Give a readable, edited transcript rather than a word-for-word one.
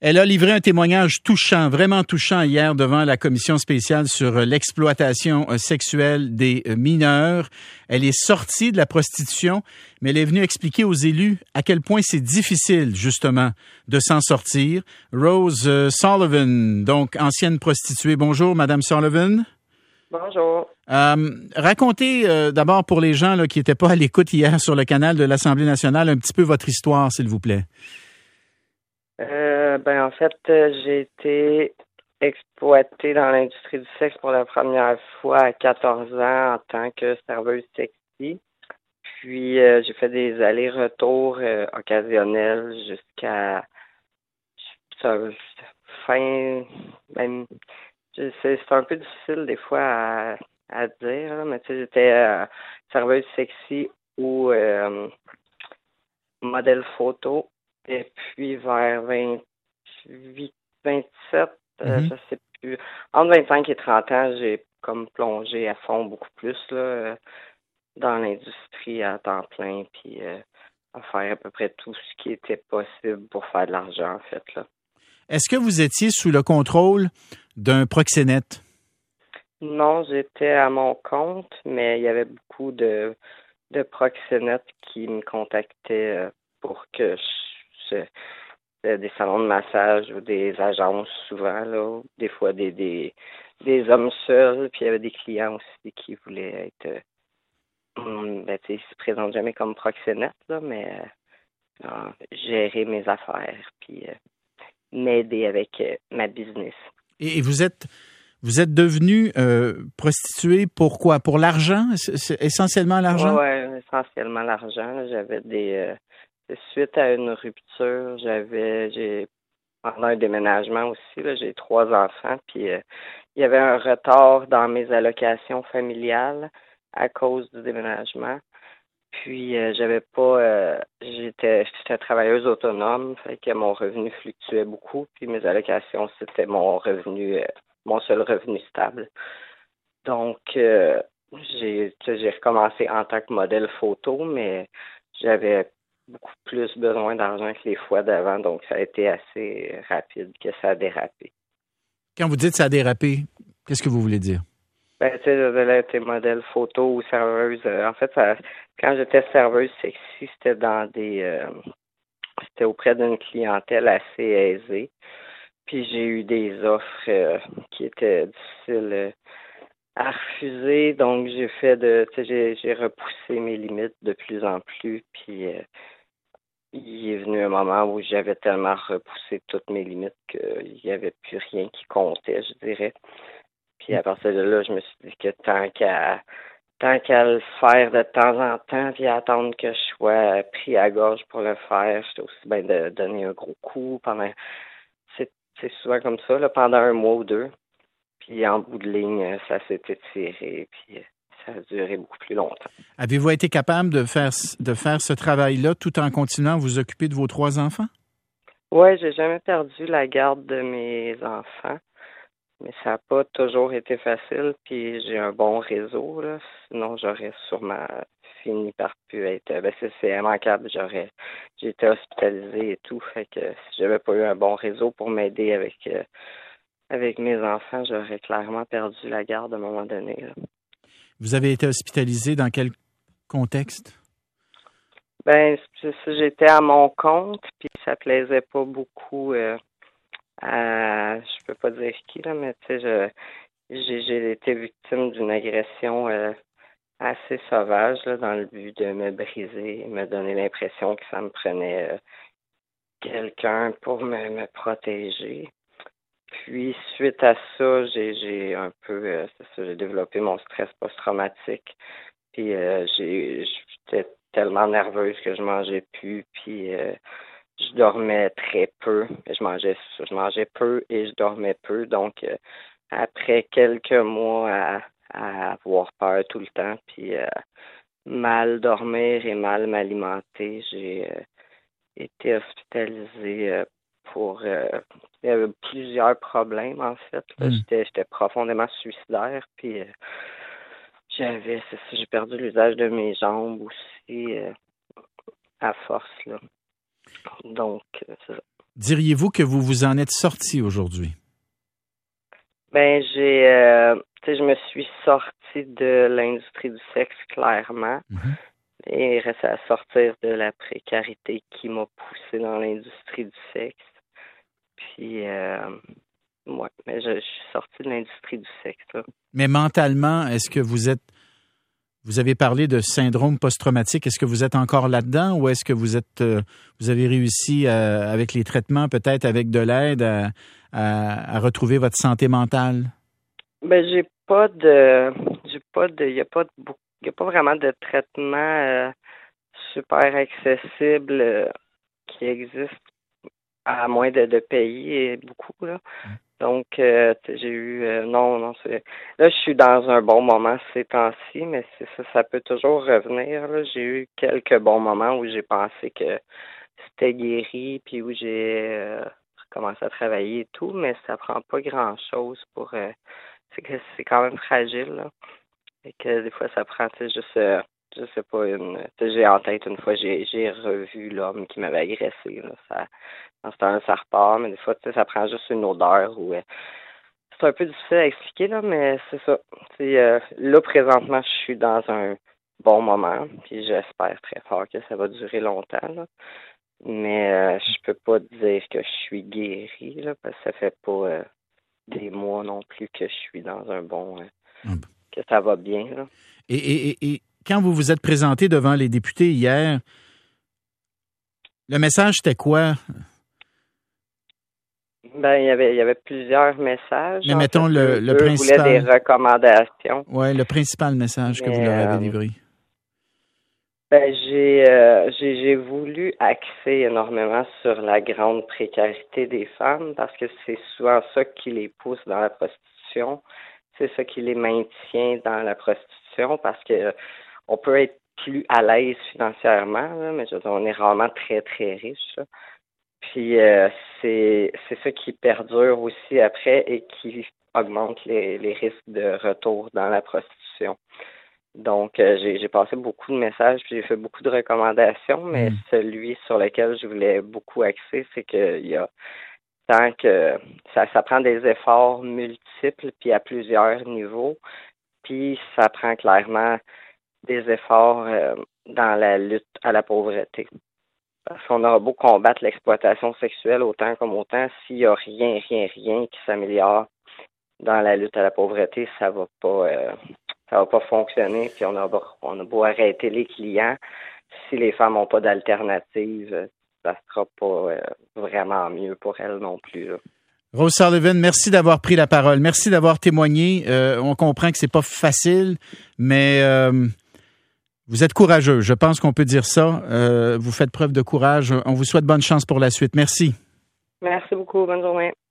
Elle a livré un témoignage touchant, vraiment touchant hier devant la commission spéciale sur l'exploitation sexuelle des mineurs. Elle est sortie de la prostitution, mais elle est venue expliquer aux élus à quel point c'est difficile, justement, de s'en sortir. Rose Sullivan, donc ancienne prostituée. Bonjour, Madame Sullivan. Bonjour. Racontez d'abord pour les gens là, qui n'étaient pas à l'écoute hier sur le canal de l'Assemblée nationale un petit peu votre histoire, s'il vous plaît. En fait, j'ai été exploitée dans l'industrie du sexe pour la première fois à 14 ans en tant que serveuse sexy. Puis, j'ai fait des allers-retours occasionnels jusqu'à fin... Ben, c'est un peu difficile des fois à dire, là, mais tu sais, j'étais serveuse sexy ou modèle photo. Et puis vers 28, 27, je sais plus, entre 25 et 30 ans, j'ai comme plongé à fond beaucoup plus là, dans l'industrie à temps plein, puis à faire à peu près tout ce qui était possible pour faire de l'argent, en fait, là. Est-ce que vous étiez sous le contrôle d'un proxénète? Non, j'étais à mon compte, mais il y avait beaucoup de proxénètes qui me contactaient pour que des salons de massage ou des agences souvent, là, des fois des hommes seuls, puis il y avait des clients aussi qui voulaient être ils se présentent jamais comme proxénètes, là, mais gérer mes affaires, puis m'aider avec ma business. Et vous êtes devenue prostituée pour quoi? Pour l'argent? C'est essentiellement l'argent? Oui, essentiellement l'argent. Là. J'avais suite à une rupture, j'ai pendant un déménagement aussi, là, j'ai 3 enfants, puis il y avait un retard dans mes allocations familiales à cause du déménagement. Puis j'avais pas j'étais travailleuse autonome, fait que mon revenu fluctuait beaucoup, puis mes allocations, c'était mon revenu mon seul revenu stable. Donc j'ai recommencé en tant que modèle photo, mais j'avais beaucoup plus besoin d'argent que les fois d'avant, donc ça a été assez rapide que ça a dérapé. Quand vous dites ça a dérapé, qu'est-ce que vous voulez dire? Ben, tu sais, j'avais été modèle photo ou serveuse. En fait, quand j'étais serveuse sexy, c'était auprès d'une clientèle assez aisée. Puis j'ai eu des offres qui étaient difficiles à refuser. Donc tu sais, j'ai repoussé mes limites de plus en plus. Puis il est venu un moment où j'avais tellement repoussé toutes mes limites qu'il n'y avait plus rien qui comptait, je dirais. Puis à partir de là, je me suis dit que tant qu'à le faire de temps en temps, puis attendre que je sois pris à gorge pour le faire, j'étais aussi bien de donner un gros coup c'est souvent comme ça, là, pendant un mois ou deux. Puis en bout de ligne, ça s'est étiré, puis ça a duré beaucoup plus longtemps. Avez-vous été capable de faire ce travail-là tout en continuant à vous occuper de vos 3 enfants? Ouais, j'ai jamais perdu la garde de mes enfants. Mais ça n'a pas toujours été facile, puis j'ai un bon réseau, là. Sinon, j'aurais sûrement fini par pu être... c'est immanquable, j'ai été hospitalisé et tout, fait que si j'avais pas eu un bon réseau pour m'aider avec mes enfants, j'aurais clairement perdu la garde à un moment donné, là. Vous avez été hospitalisé dans quel contexte? J'étais à mon compte, puis ça plaisait pas beaucoup... je peux pas dire qui, là, mais tu sais, j'ai été victime d'une agression assez sauvage, là, dans le but de me briser et me donner l'impression que ça me prenait quelqu'un pour me protéger. Puis, suite à ça, j'ai un peu, j'ai développé mon stress post-traumatique. Puis, j'étais tellement nerveuse que je mangeais plus, puis je dormais très peu. Je mangeais peu et je dormais peu. Donc, après quelques mois à avoir peur tout le temps, puis mal dormir et mal m'alimenter, j'ai été hospitalisé pour... il y avait plusieurs problèmes, en fait. Là. J'étais profondément suicidaire, puis j'ai perdu l'usage de mes jambes aussi à force, là. Donc, c'est ça. Diriez-vous que vous vous en êtes sorti aujourd'hui? Ben, je me suis sortie de l'industrie du sexe, clairement. Mm-hmm. Et il reste à sortir de la précarité qui m'a poussé dans l'industrie du sexe. Puis, ouais, mais je suis sortie de l'industrie du sexe, là. Mais mentalement, est-ce que vous avez parlé de syndrome post-traumatique, est-ce que vous êtes encore là-dedans ou est-ce que vous avez réussi avec les traitements, peut-être avec de l'aide, à retrouver votre santé mentale? Ben, il y a pas vraiment de traitement super accessible qui existe à moins de payer beaucoup, là. Donc, j'ai eu... non, là, je suis dans un bon moment ces temps-ci, mais c'est ça, ça peut toujours revenir, là. J'ai eu quelques bons moments où j'ai pensé que c'était guéri, puis où j'ai recommencé à travailler et tout, mais ça prend pas grand-chose pour... c'est que c'est quand même fragile, là. Et que des fois, ça prend, tu sais, juste... je sais pas, j'ai en tête une fois, j'ai revu l'homme qui m'avait agressé, là. Dans ce temps-là, ça repart, mais des fois, tu sais, ça prend juste une odeur ou c'est un peu difficile à expliquer, là, mais c'est ça. Là, présentement, je suis dans un bon moment, puis j'espère très fort que ça va durer longtemps, là. Mais je peux pas dire que je suis guéri, là, parce que ça fait pas des mois non plus que je suis dans un bon... que ça va bien, là. Et quand vous vous êtes présenté devant les députés hier, le message, c'était quoi? Ben, il y avait plusieurs messages. Mais mettons le principal. Voulaient des recommandations. Oui, le principal message que vous leur avez livré. Ben, j'ai voulu axer énormément sur la grande précarité des femmes parce que c'est souvent ça qui les pousse dans la prostitution. C'est ça qui les maintient dans la prostitution parce que on peut être plus à l'aise financièrement, là, mais je veux dire, on est rarement très, très riche, là. Puis c'est ça qui perdure aussi après et qui augmente les risques de retour dans la prostitution. Donc, j'ai passé beaucoup de messages, puis j'ai fait beaucoup de recommandations, mais celui sur lequel je voulais beaucoup axer, c'est qu'il y a tant que ça prend des efforts multiples, puis à plusieurs niveaux, puis ça prend clairement des efforts dans la lutte à la pauvreté. Parce qu'on aura beau combattre l'exploitation sexuelle autant, s'il n'y a rien qui s'améliore dans la lutte à la pauvreté, ça va pas fonctionner. Puis on a beau arrêter les clients, si les femmes n'ont pas d'alternative, ça sera pas vraiment mieux pour elles non plus, là. Rose Sullivan, merci d'avoir pris la parole. Merci d'avoir témoigné. On comprend que c'est pas facile, mais vous êtes courageux. Je pense qu'on peut dire ça. Vous faites preuve de courage. On vous souhaite bonne chance pour la suite. Merci. Merci beaucoup. Bonne journée.